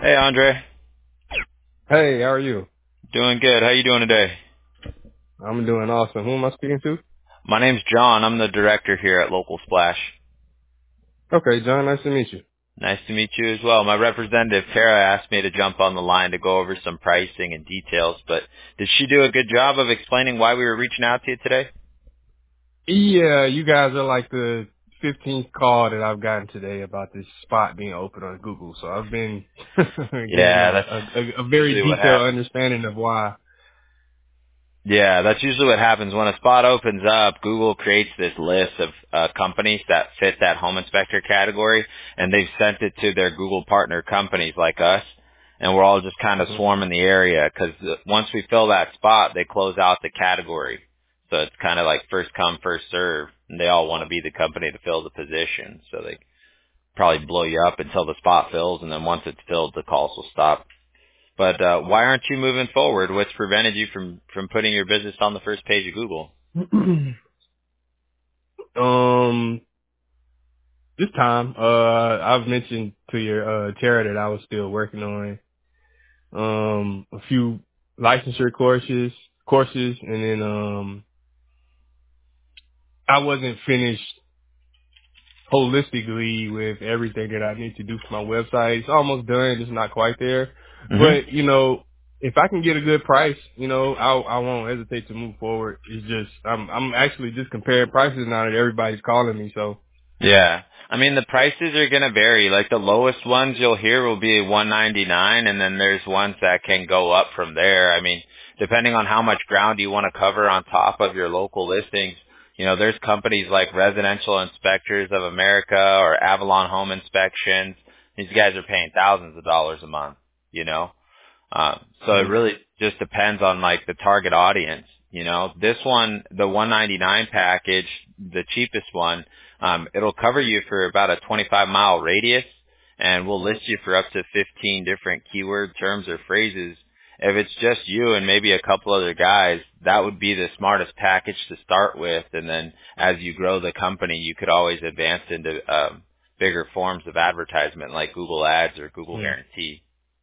Hey, Andre. Hey, how are you? Doing good. How you doing today? I'm doing awesome. Who am I speaking to? My name's John. I'm the director here at Local Splash. Okay, John, nice to meet you. Nice to meet you as well. My representative, Tara, asked me to jump on the line to go over some pricing and details, but did she do a good job of explaining why we were reaching out to you today? Yeah, you guys are like the 15th call that I've gotten today about this spot being open on Google. So I've been getting Yeah, that's a very usually what detailed happens. understanding of why. Yeah, that's usually what happens when a spot opens up. Google creates this list of companies that fit that home inspector category, and they've sent it to their Google partner companies like us, and we're all just kind of Mhm. swarming the area because once we fill that spot, they close out the category. So it's kind of like first come, first serve, and they all want to be the company to fill the position. So they probably blow you up until the spot fills, and then once it's filled, the calls will stop. But why aren't you moving forward? What's prevented you from putting your business on the first page of Google? um, this time, I've mentioned to your Tara that I was still working on a few licensure courses, and then I wasn't finished holistically with everything that I need to do for my website. It's almost done, just not quite there. Hmm. But, if I can get a good price, I won't hesitate to move forward. It's just, I'm actually just comparing prices now that everybody's calling me. So, Yeah. I mean, the prices are going to vary. Like the lowest ones you'll hear will be 199, and then there's ones that can go up from there. I mean, depending on how much ground you want to cover on top of your local listings, there's companies like Residential Inspectors of America or Avalon Home Inspections. These guys are paying thousands of dollars a month, you know? So it mhm. really just depends on like the target audience. This one, the 199 package, the cheapest one, it'll cover you for about a 25-mile radius, and we'll list you for up to 15 different keyword terms or phrases. If it's just you and maybe a couple other guys, that would be the smartest package to start with. And then as you grow the company, you could always advance into bigger forms of advertisement like Google Ads or Google Mhm. Guarantee.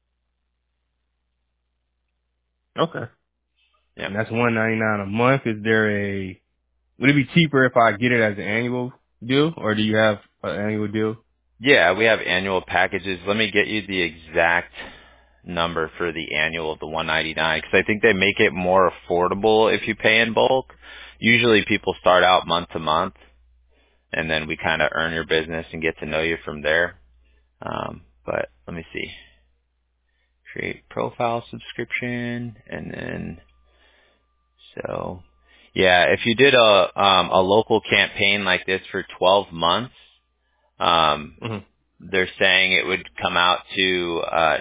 Okay. Yeah. And that's $199 a month. Would it be cheaper if I get it as an annual deal, or do you have an annual deal? Yeah, we have annual packages. Let me get you the exact number for the annual of the 199 because I think they make it more affordable if you pay in bulk. Usually people start out month to month, and then we kind of earn your business and get to know you from there. But let me see. Create profile subscription, and then yeah, if you did a local campaign like this for 12 months, um, Hmm. they're saying it would come out to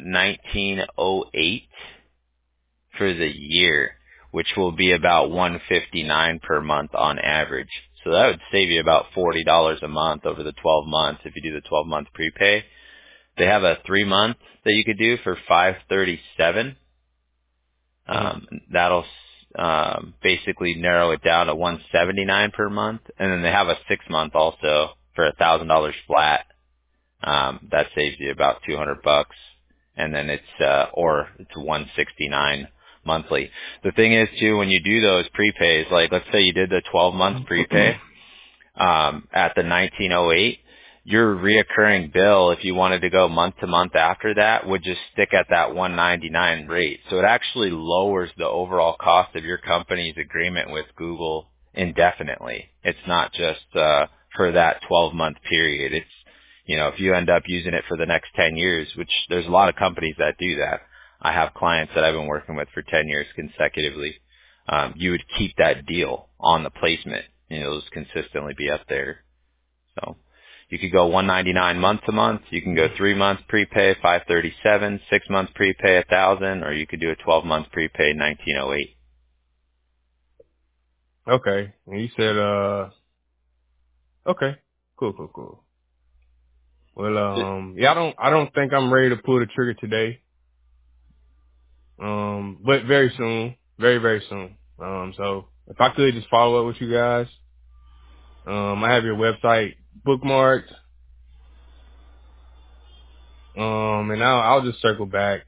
1908 for the year, which will be about 159 per month on average. So that would save you about $40 a month over the 12 months if you do the 12-month prepay. They have a 3-month that you could do for 537. Hmm. That'll basically narrow it down to 179 per month, and then they have a 6-month also for $1,000 flat. That saves you about $200, and then it's 169 monthly. The thing is too, when you do those prepays, like let's say you did the 12 months prepay, at the 1908, your reoccurring bill, if you wanted to go month to month after that, would just stick at that 199 rate. So it actually lowers the overall cost of your company's agreement with Google indefinitely. It's not just for that 12-month period. It's, if you end up using it for the next 10 years, which there's a lot of companies that do that. I have clients that I've been working with for 10 years consecutively. You would keep that deal on the placement. It'll just consistently be up there. So you could go 199 month to month. You can go 3 months prepay 537, 6 months prepay 1,000, or you could do a 12 month prepay 1908. Okay. And you said, okay. Cool. Well, yeah, I don't think I'm ready to pull the trigger today. But very soon, very soon. So if I could just follow up with you guys, I have your website bookmarked. And I'll just circle back.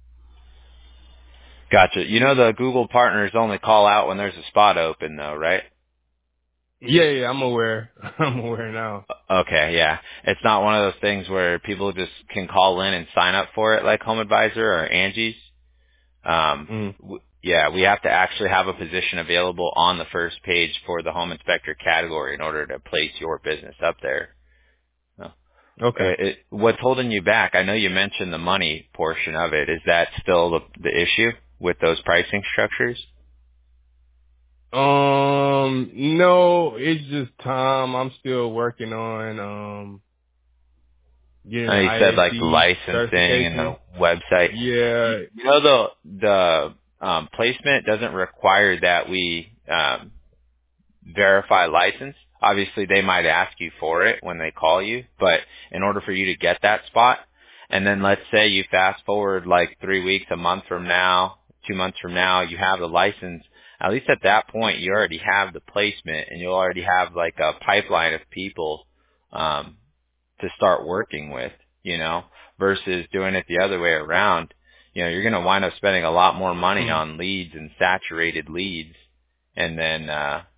Gotcha. You know the Google partners only call out when there's a spot open though, right? Yeah, I'm aware. I'm aware now. Okay, yeah. It's not one of those things where people just can call in and sign up for it like Home Advisor or Angie's. Mm. Yeah, we have to actually have a position available on the first page for the home inspector category in order to place your business up there. So, Okay. what's holding you back? I know you mentioned the money portion of it. Is that still the issue with those pricing structures? No, it's just time. I'm still working on getting the You said like the ISC licensing and the certification. website. Yeah. You know the placement doesn't require that we verify license. Obviously, they might ask you for it when they call you, but in order for you to get that spot, and then let's say you fast forward like 3 weeks, a month from now, 2 months from now, you have the license. At least at that point, you already have the placement, and you'll already have like a pipeline of people um, to start working with, versus doing it the other way around. You're going to wind up spending a lot more money Mm. on leads and saturated leads, and then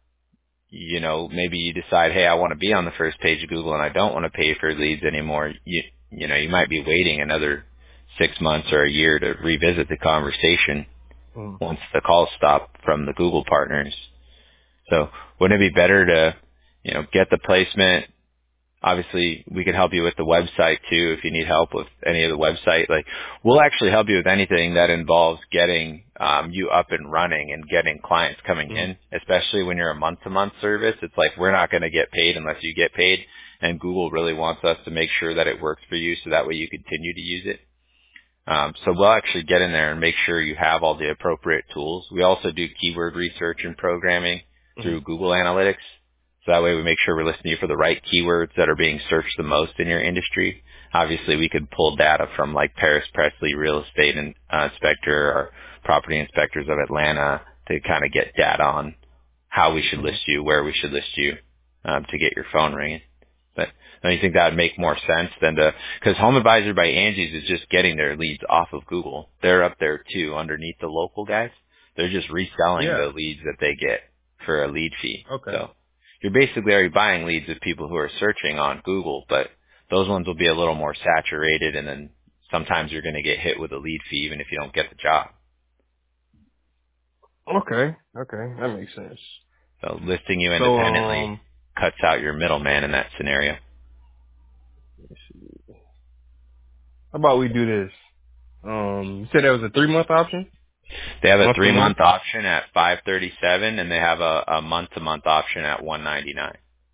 maybe you decide, hey, I want to be on the first page of Google and I don't want to pay for leads anymore. You might be waiting another 6 months or a year to revisit the conversation Mm. once the calls stop from the Google partners. So wouldn't it be better to, get the placement? Obviously, we could help you with the website too if you need help with any of the website. Like, we'll actually help you with anything that involves getting you up and running and getting clients coming Mm. in, especially when you're a month-to-month service. It's like we're not going to get paid unless you get paid, and Google really wants us to make sure that it works for you so that way you continue to use it. So we'll actually get in there and make sure you have all the appropriate tools. We also do keyword research and programming Mm. through Google Analytics. So that way we make sure we're listening to you for the right keywords that are being searched the most in your industry. Obviously, we could pull data from like Paris Presley Real Estate and Inspector or Property Inspectors of Atlanta to kind of get data on how we should Mm. list you, where we should list you to get your phone ringing. But don't you think that would make more sense than because Home Advisor by Angie's is just getting their leads off of Google. They're up there too underneath the local guys. They're just reselling Yeah. the leads that they get for a lead fee. Okay. So you're basically already buying leads of people who are searching on Google, but those ones will be a little more saturated, and then sometimes you're going to get hit with a lead fee even if you don't get the job. Okay. Okay. That makes sense. So listing you So, independently cuts out your middleman in that scenario. let's see. How about we do this? You said there was a 3-month option? They have a Month to month? 3-month option at 537, and they have a month-to-month option at 199.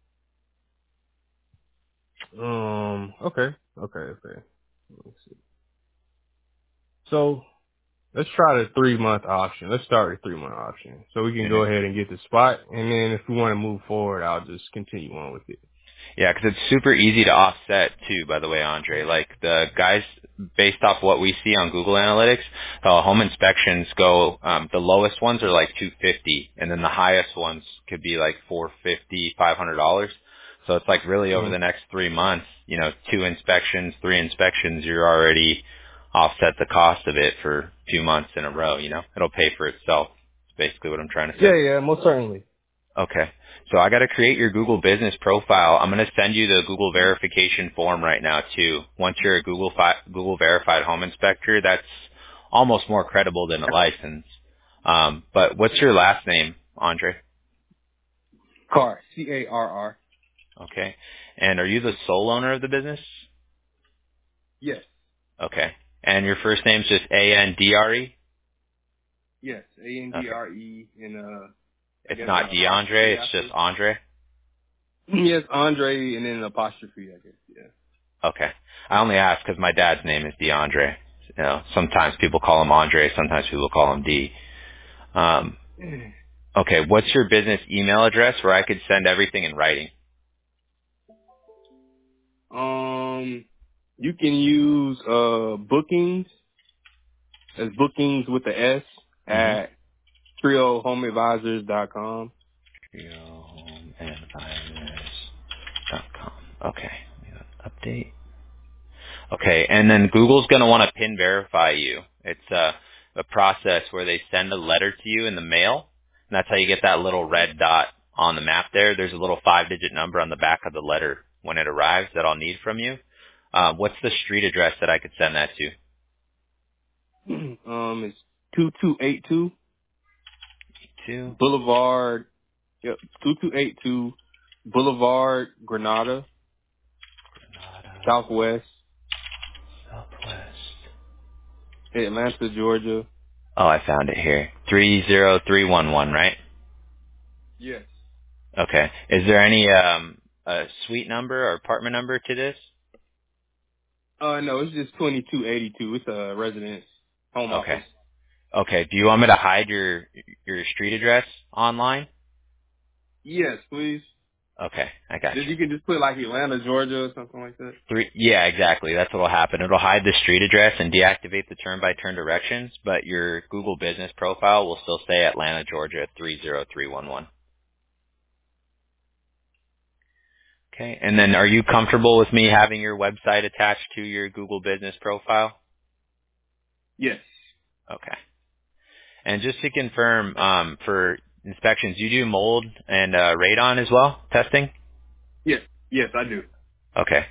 Okay. Okay. Okay. Let's see. So, let's try the 3-month option. Let's start with 3-month option. So we can go Okay. ahead and get the spot. And then if we want to move forward, I'll just continue on with it. Yeah, because it's super easy to offset too. By the way, Andre, like the guys, based off what we see on Google Analytics, home inspections go. The lowest ones are like 250, and then the highest ones could be like 450, $500. So it's like really over Mm. the next 3 months, 2 inspections, 3 inspections, you're already offset the cost of it for 2 months in a row. It'll pay for itself. That's basically what I'm trying to say. Yeah, yeah, most certainly. Okay. So I got to create your Google business profile. I'm going to send you the Google verification form right now too. Once you're a Google verified home inspector, that's almost more credible than a license. But what's your last name, Andre? Carr. Carr. Okay. And are you the sole owner of the business? Yes. Okay. And your first name's just Andre? Yes. Okay. Andre and I It's guess not an apostrophe DeAndre, it's just after. Andre? Yes, Andre and then an apostrophe, I guess. Okay. I only ask because my dad's name is DeAndre. Sometimes people call him Andre, sometimes people call him D. Um, Yeah. okay, what's your business email address where I could send everything in writing? You can use bookings as bookings with the S Mm-hmm. at triohomeadvisors.com. TrioHomeAdvisors.com. Okay. Update. Okay, and then Google's going to want to pin verify you. It's a process where they send a letter to you in the mail, and that's how you get that little red dot on the map there. There's a little 5-digit number on the back of the letter when it arrives that I'll need from you. What's the street address that I could send that to? It's 2282 To Boulevard. Yep, 2282 Boulevard, Granada, Granada, Southwest, Southwest. Atlanta, Georgia. Oh, I found it here. 30311, right? Yes. Okay. Is there any suite number or apartment number to this? No, it's just 2282. It's a residence, home Okay. office. Okay. Do you want me to hide your street address online? Yes, please. Okay, I got Then you. you can just put like Atlanta, Georgia, or something like that. Yeah, exactly. That's what'll happen. It'll hide the street address and deactivate the turn-by-turn directions, but your Google Business profile will still say Atlanta, Georgia 30311. Okay. And then are you comfortable with me having your website attached to your Google Business profile? Yes. Okay. And just to confirm, for inspections, you do mold and radon as well, testing? Yes. Yes, I do. Okay.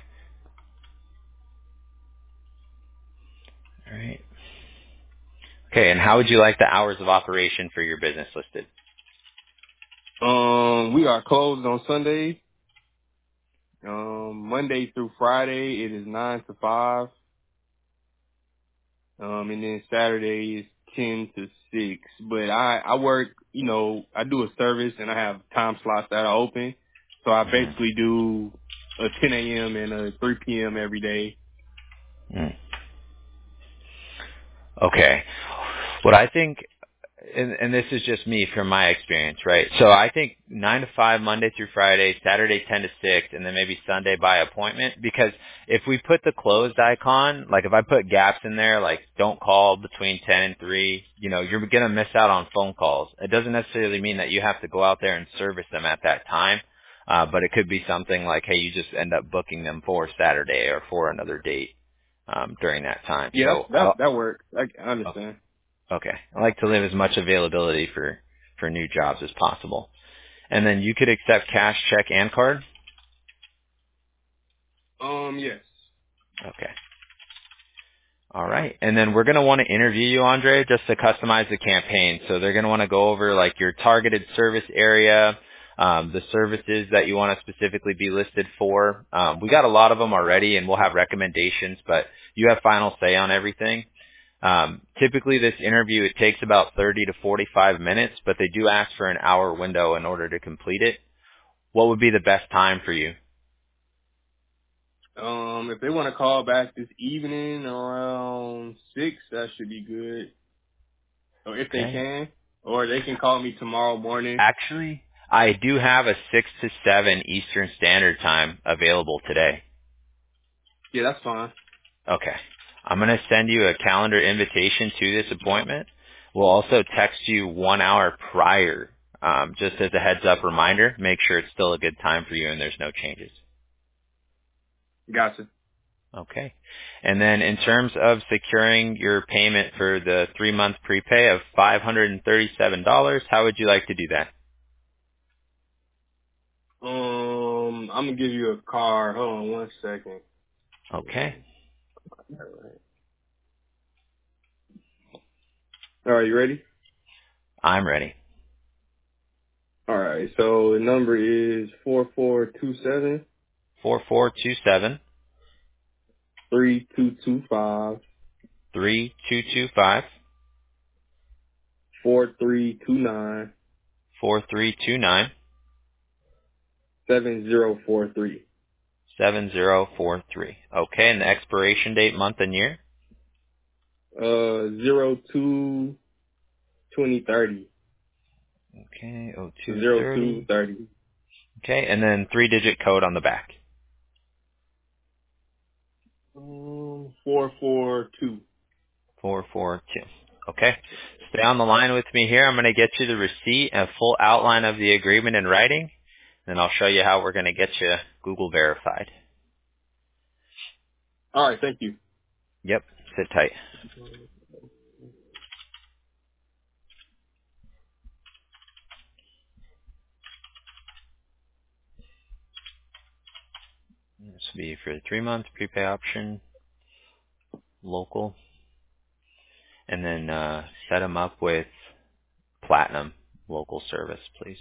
All right. Okay, and how would you like the hours of operation for your business listed? We are closed on Sunday. Monday through Friday it is 9 to 5. And then Saturday is 10 to 6. But I work, I do a service and I have time slots that are open. So I Mhm. basically do a 10 a.m. and a 3 p.m. every day. Mm. Okay. What I think, and this is just me from my experience, right? So I think 9 to 5 Monday through Friday, Saturday 10 to 6, and then maybe Sunday by appointment. Because if we put the closed icon, like if I put gaps in there, like don't call between 10 and 3, you're going to miss out on phone calls. It doesn't necessarily mean that you have to go out there and service them at that time. But it could be something like, hey, you just end up booking them for Saturday or for another date during that time. Yeah, So that works. I understand. okay. I like to leave as much availability for new jobs as possible. And then you could accept cash, check, and card? Yes. Okay. All right. And then we're going to want to interview you, Andre, just to customize the campaign. So they're going to want to go over like your targeted service area, the services that you want to specifically be listed for. We got a lot of them already and we'll have recommendations, but you have final say on everything. Typically this interview, it takes about 30 to 45 minutes, but they do ask for an hour window in order to complete it. What would be the best time for you? If they want to call back this evening around 6, that should be good. Or if they Okay. can. Or they can call me tomorrow morning. Actually, I do have a 6 to 7 Eastern Standard Time available today. Yeah, that's fine. Okay. I'm going to send you a calendar invitation to this appointment. We'll also text you 1 hour prior, just as a heads up reminder. Make sure it's still a good time for you and there's no changes. Gotcha. Okay. And then in terms of securing your payment for the 3-month prepay of $537, how would you like to do that? I'm gonna give you a card. Hold on one second. Okay. All right, you ready? I'm ready. All right. So the number is 4427 4427 3225 3225 4329 4329 7043. 7043. Okay, and the expiration date, month and year? 02 2030. Okay, 0230. 0230. Okay, and then 3-digit code on the back. 442. 442. Okay. Stay on the line with me here. I'm going to get you the receipt and a full outline of the agreement in writing, and I'll show you how we're going to get you Google verified. All right. Thank you. Yep. Sit tight. This will be for the 3-month prepay option, local, and then set them up with platinum local service, please.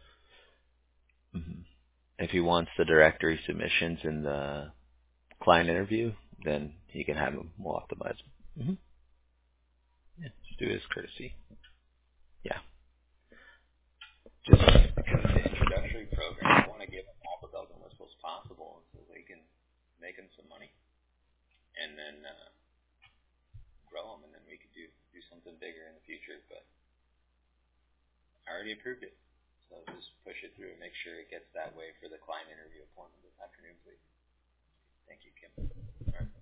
If he wants the directory submissions in the client interview, then he can have them. We'll optimize them. Yeah, just do it as courtesy. Yeah. Just because it's an introductory program, I want to give them all the bells and whistles possible so they can make them some money and then grow them, and then we could do something bigger in the future. But I already approved it, so just push it through and make sure it gets that way for the client interview appointment this afternoon, please. Thank you, Kim. All right.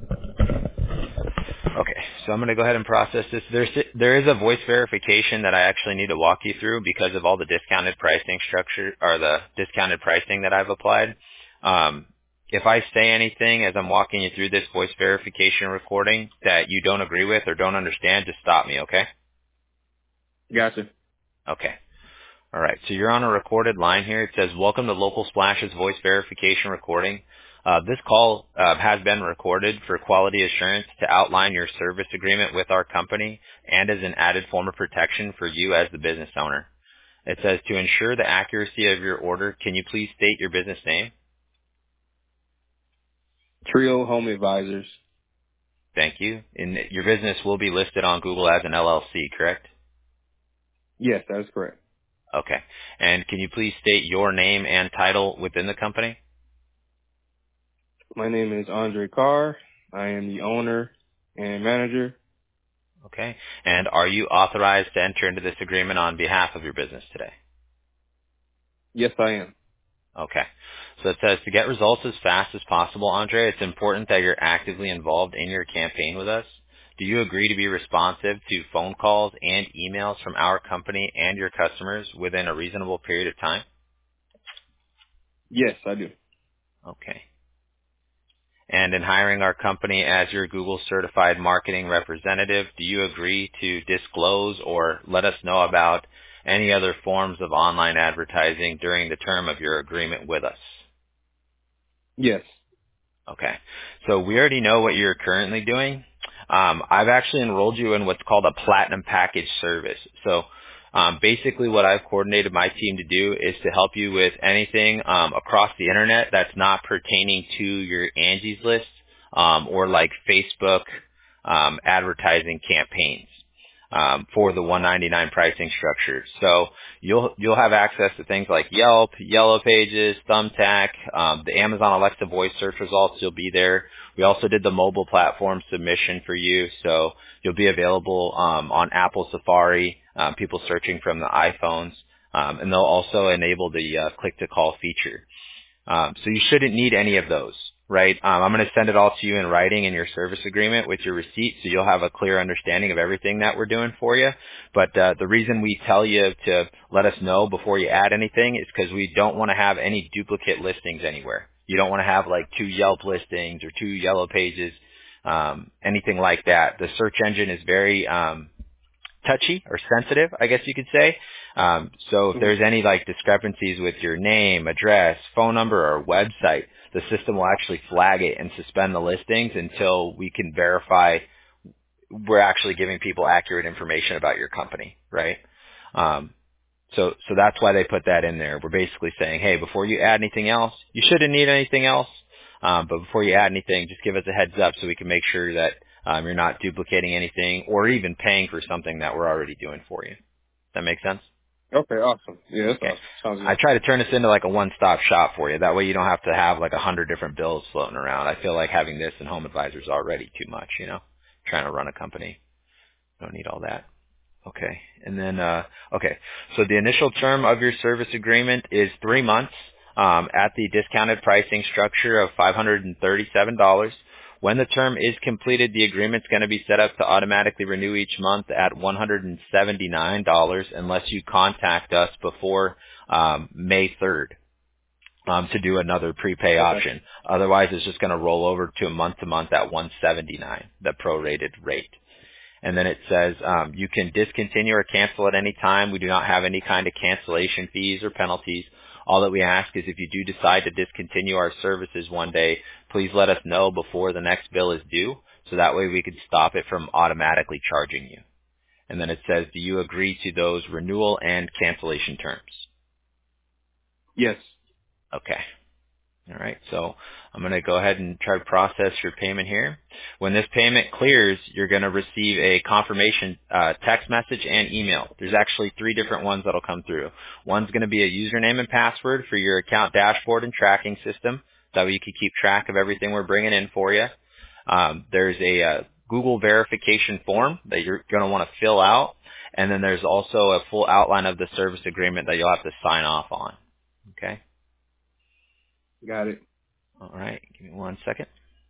Okay, so I'm going to go ahead and process this. There is a voice verification that I actually need to walk you through because of all the discounted pricing structure or the discounted pricing that I've applied. If I say anything as I'm walking you through this voice verification recording that you don't agree with or don't understand, just stop me, okay? Gotcha. Okay. All right, so you're on a recorded line here. It says, welcome to Local Splash's voice verification recording. This call has been recorded for quality assurance to outline your service agreement with our company and as an added form of protection for you as the business owner. It says, to ensure the accuracy of your order, can you please state your business name? Trio Home Advisors. Thank you. And your business will be listed on Google as an LLC, correct? Yes, that is correct. Okay. And can you please state your name and title within the company? My name is Andre Carr. I am the owner and manager. Okay. And are you authorized to enter into this agreement on behalf of your business today? Yes, I am. Okay. So it says to get results as fast as possible, Andre, it's important that you're actively involved in your campaign with us. Do you agree to be responsive to phone calls and emails from our company and your customers within a reasonable period of time? Yes, I do. Okay. And in hiring our company as your Google certified marketing representative, do you agree to disclose or let us know about any other forms of online advertising during the term of your agreement with us? Yes. Okay. So we already know what you're currently doing. I've actually enrolled you in what's called a platinum package service. So basically what I've coordinated my team to do is to help you with anything across the internet that's not pertaining to your Angie's List or like Facebook advertising campaigns. For the $199 pricing structure. So you'll have access to things like Yelp, Yellow Pages, Thumbtack, the Amazon Alexa voice search results. You'll be there. We also did the mobile platform submission for you, so you'll be available on Apple Safari, people searching from the iPhones, and they'll also enable the click to call feature. So you shouldn't need any of those, right? I'm going to send it all to you in writing in your service agreement with your receipt, so you'll have a clear understanding of everything that we're doing for you. But the reason we tell you to let us know before you add anything is because we don't want to have any duplicate listings anywhere. You don't want to have like 2 Yelp listings or 2 Yellow Pages, anything like that. The search engine is very touchy or sensitive, I guess you could say. So if there's any like discrepancies with your name, address, phone number, or website, the system will actually flag it and suspend the listings until we can verify we're actually giving people accurate information about your company, right? So that's why they put that in there. We're basically saying, hey, before you add anything else, you shouldn't need anything else, but before you add anything, just give us a heads up so we can make sure that you're not duplicating anything or even paying for something that we're already doing for you. That make sense? Okay, awesome. Yeah, that's Okay. awesome. Sounds good. I try to turn this into like a one-stop shop for you. That way you don't have to have like 100 different bills floating around. I feel like having this and Home Advisor is already too much, you know, trying to run a company. Don't need all that. Okay. And then, okay. So the initial term of your service agreement is 3 months at the discounted pricing structure of $537. When the term is completed, the agreement's going to be set up to automatically renew each month at $179 unless you contact us before May 3rd. to do another prepay Okay. option. Otherwise, it's just going to roll over to month, at 179, the prorated rate. And then it says you can discontinue or cancel at any time. We do not have any kind of cancellation fees or penalties. All that we ask is if you do decide to discontinue our services one day, please let us know before the next bill is due, so that way we can stop it from automatically charging you. And then it says, do you agree to those renewal and cancellation terms? Yes. Okay. All right, so I'm going to go ahead and try to process your payment here. When this payment clears, you're going to receive a confirmation text message and email. There's actually 3 different ones that'll come through. One's going to be a username and password for your account dashboard and tracking system. That way you can keep track of everything we're bringing in for you. There's a Google verification form that you're going to want to fill out. And then there's also a full outline of the service agreement that you'll have to sign off on. Okay? Got it. All right, give me 1 second.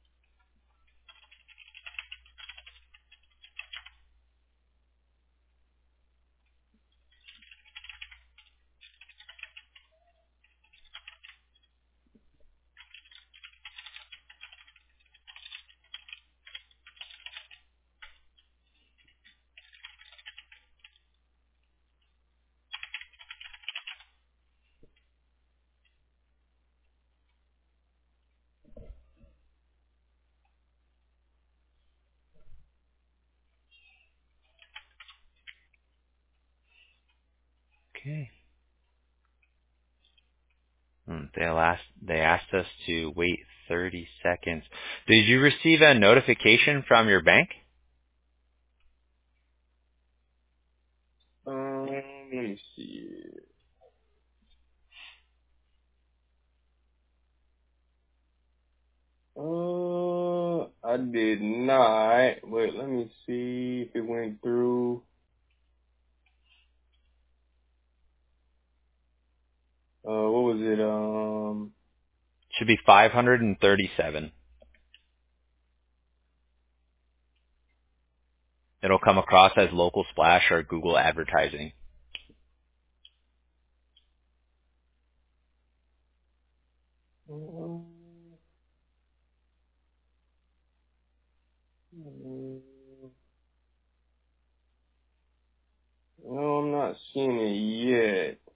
Okay. They asked us to wait 30 seconds. Did you receive a notification from your bank? Let me see. I did not. Wait, let me see if it went through. What was it? Should be 537. It'll come across as local splash or Google advertising. No, I'm not seeing it yet.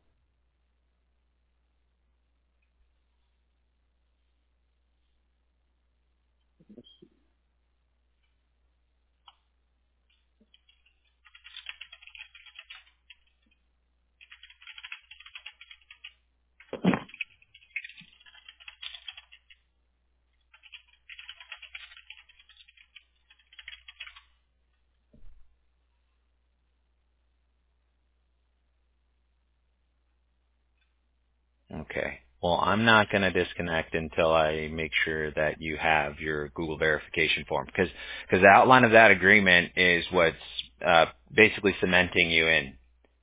Okay. Well, I'm not going to disconnect until I make sure that you have your Google verification form, because the outline of that agreement is what's basically cementing you in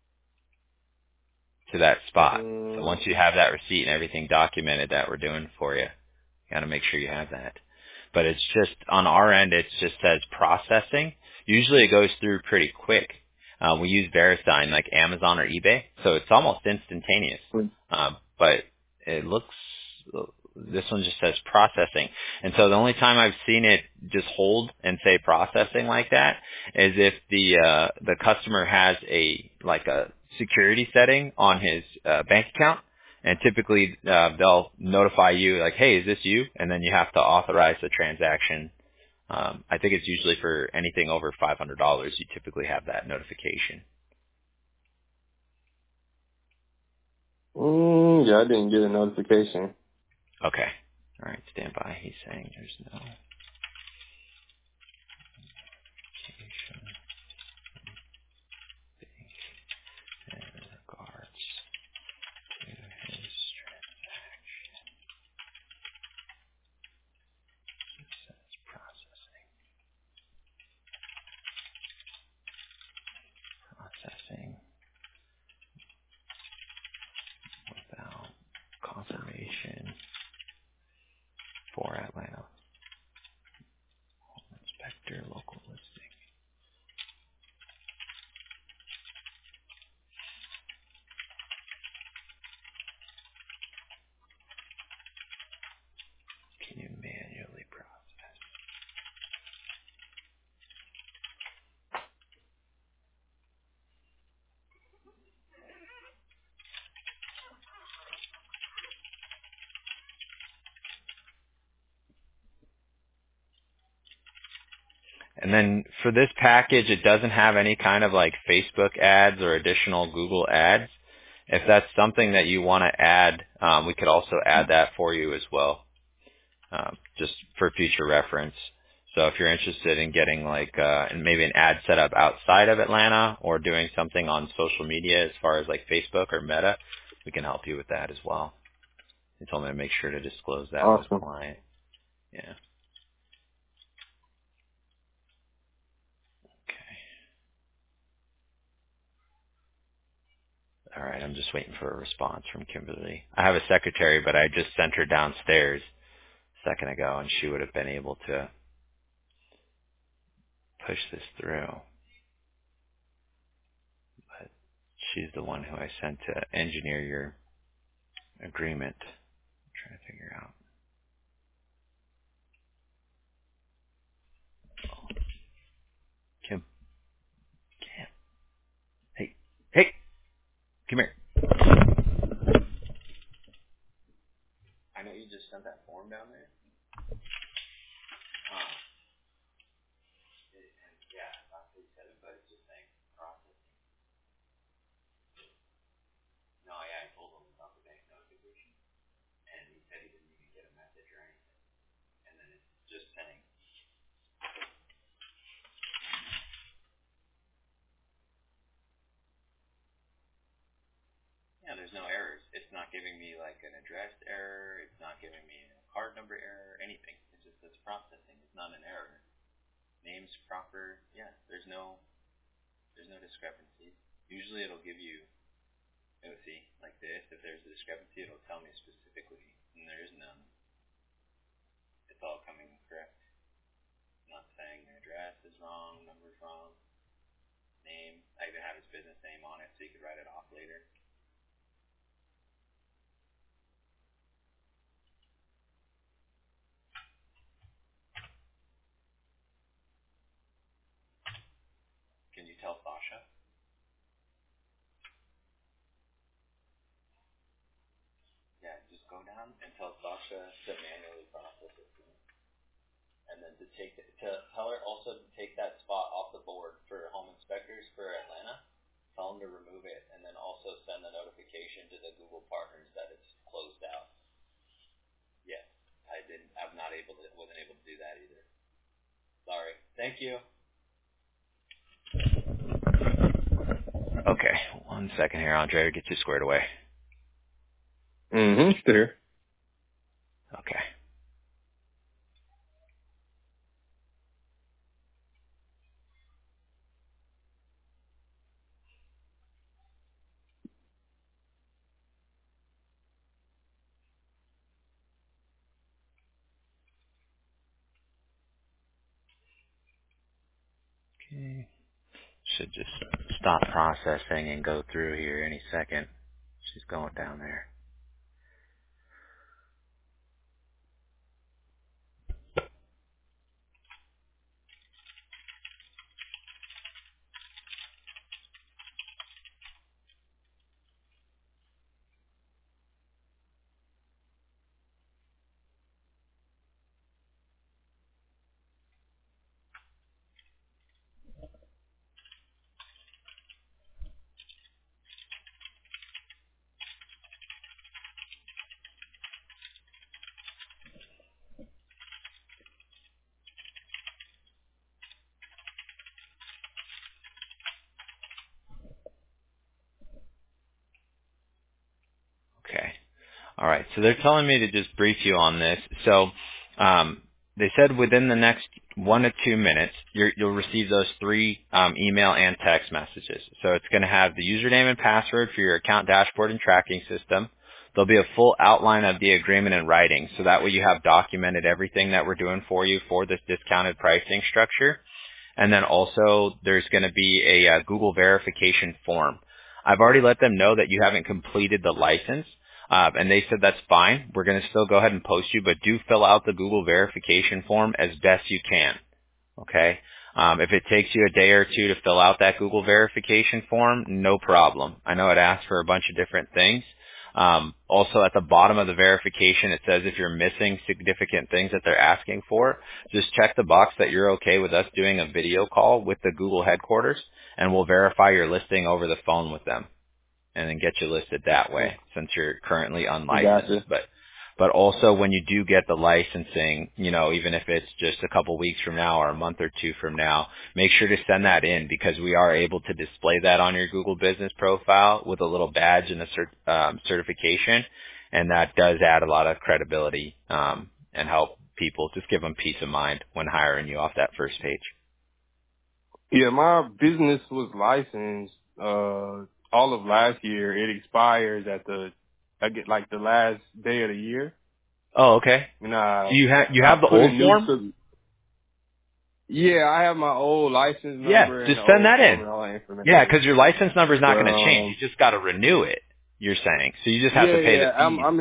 to that spot. So once you have that receipt and everything documented that we're doing for you, you got to make sure you have that. But it's just on our end, it just says processing. Usually it goes through pretty quick. We use VeriSign like Amazon or eBay, so it's almost instantaneous. But it looks, this one just says processing. And so the only time I've seen it just hold and say processing like that is if the customer has a security setting on his bank account. And typically, they'll notify you like, hey, is this you? And then you have to authorize the transaction. I think it's usually for anything over $500. You typically have that notification. Yeah, I didn't get a notification. Okay. All right, stand by. He's saying there's no notification in regards to his processing without confirmation for Atlanta inspector local listing. And then for this package, it doesn't have any kind of like Facebook ads or additional Google ads. If that's something that you want to add, we could also add that for you as well, just for future reference. So if you're interested in getting like maybe an ad set up outside of Atlanta or doing something on social media as far as like Facebook or Meta, we can help you with that as well. He told me to make sure to disclose that with the Awesome. client. Yeah. Okay. All right. I'm just waiting for a response from Kimberly. I have a secretary, but I just sent her downstairs a second ago, and she would have been able to push this through. But she's the one who I sent to engineer your agreement. I'm trying to figure out. Kim. Kim. Hey. Hey. Come here. I know you just sent that form down there. Yeah, not 37, but it's just saying process. No, yeah, I told him about the bank notification, and he said he didn't even get a message or anything. And then it's just saying, yeah, there's no errors. It's not giving me like an address error. It's not giving me a card number error, anything. It just says processing. It's not an error. Name's proper. Yeah, there's no discrepancies. Usually it'll give you, see, like this. If there's a discrepancy, it'll tell me specifically, and there is none. It's all coming correct. Not saying the address is wrong, number's wrong, name. I even have his business name on it, so you could write it off later. Can you tell Sasha? Yeah, just go down and tell Sasha to manually process it, and then to tell her also to take that spot off the board for home inspectors for Atlanta. Tell them to remove it, and then also send the notification to the Google partners that it's closed out. Yes, I didn't. I'm not able to. Wasn't able to do that either. Sorry. Thank you. Okay, one second here, Andre, to get you squared away. Still here. Okay. Okay. Should just stop processing and go through here any second. She's going down there. Okay. All right. So they're telling me to just brief you on this. So they said within the next 1 to 2 minutes, you'll receive those 3 email and text messages. So it's going to have the username and password for your account dashboard and tracking system. There'll be a full outline of the agreement in writing, so that way you have documented everything that we're doing for you for this discounted pricing structure. And then also there's going to be a Google verification form. I've already let them know that you haven't completed the license, and they said that's fine. We're going to still go ahead and post you, but do fill out the Google verification form as best you can. Okay? If it takes you a day or two to fill out that Google verification form, no problem. I know it asks for a bunch of different things, Also at the bottom of the verification, it says if you're missing significant things that they're asking for, just check the box that you're okay with us doing a video call with the Google headquarters, and we'll verify your listing over the phone with them and then get you listed that way since you're currently unlicensed. Gotcha. But also when you do get the licensing, you know, even if it's just a couple weeks from now or a month or two from now, make sure to send that in because we are able to display that on your Google business profile with a little badge and a certification. And that does add a lot of credibility, and help people just give them peace of mind when hiring you off that first page. Yeah, my business was licensed, all of last year. It expires I get like the last day of the year. Oh, okay. And So you have the put a old new, form? yeah, I have my old license Yeah, number and just the send old that form in. and all that information. Yeah, because your license number is not But, going to change. You just got to renew it, you're saying. So you just have to pay the fees. I'm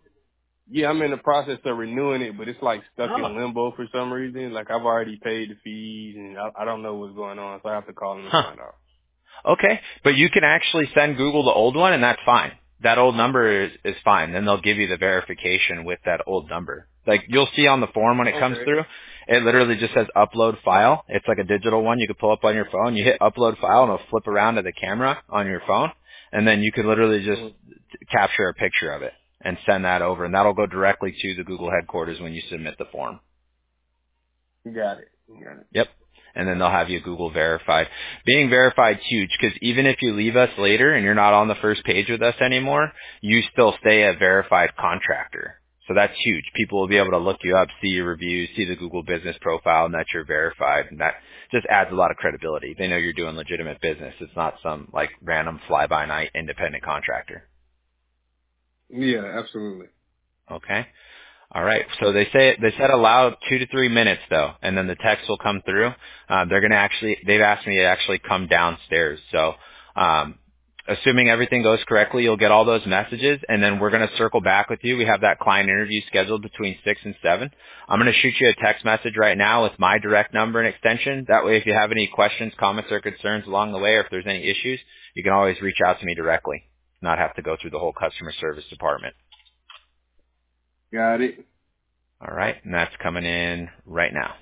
in the process of renewing it, but it's like stuck Oh. in limbo for some reason. Like I've already paid the fees and I don't know what's going on, so I have to call them and Huh. find out. Okay, but you can actually send Google the old one, and that's fine. That old number is fine. Then they'll give you the verification with that old number. Like you'll see on the form when it comes Okay. through, it literally just says upload file. It's like a digital one you can pull up on your phone. You hit upload file, and it'll flip around to the camera on your phone, and then you can literally just capture a picture of it and send that over, and that'll go directly to the Google headquarters when you submit the form. Got it. Yep. And then they'll have you Google verified. Being verified is huge because even if you leave us later and you're not on the first page with us anymore, you still stay a verified contractor. So that's huge. People will be able to look you up, see your reviews, see the Google business profile, and that you're verified. And that just adds a lot of credibility. They know you're doing legitimate business. It's not some like random fly-by-night independent contractor. Yeah, absolutely. Okay. All right. So they said allow 2 to 3 minutes though, and then the text will come through. They've asked me to actually come downstairs. So, assuming everything goes correctly, you'll get all those messages, and then we're going to circle back with you. We have that client interview scheduled between 6 and 7. I'm going to shoot you a text message right now with my direct number and extension. That way, if you have any questions, comments, or concerns along the way, or if there's any issues, you can always reach out to me directly, not have to go through the whole customer service department. Got it. All right, and that's coming in right now.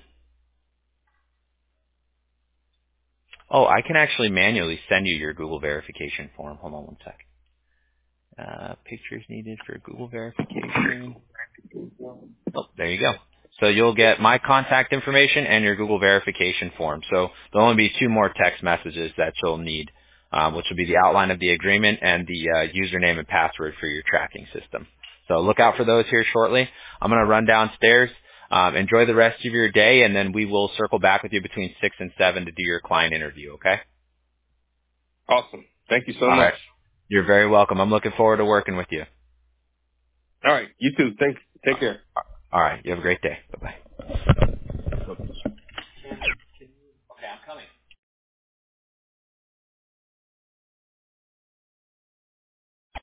Oh, I can actually manually send you your Google verification form. Hold on one sec. Pictures needed for Google verification. Oh, there you go. So you'll get my contact information and your Google verification form. So there'll only be 2 more text messages that you'll need, which will be the outline of the agreement and the username and password for your tracking system. So look out for those here shortly. I'm going to run downstairs. Enjoy the rest of your day, and then we will circle back with you between 6 and 7 to do your client interview, okay? Awesome. Thank you so All much. right. You're very welcome. I'm looking forward to working with you. All right. You too. Take care. All right. You have a great day. Bye-bye.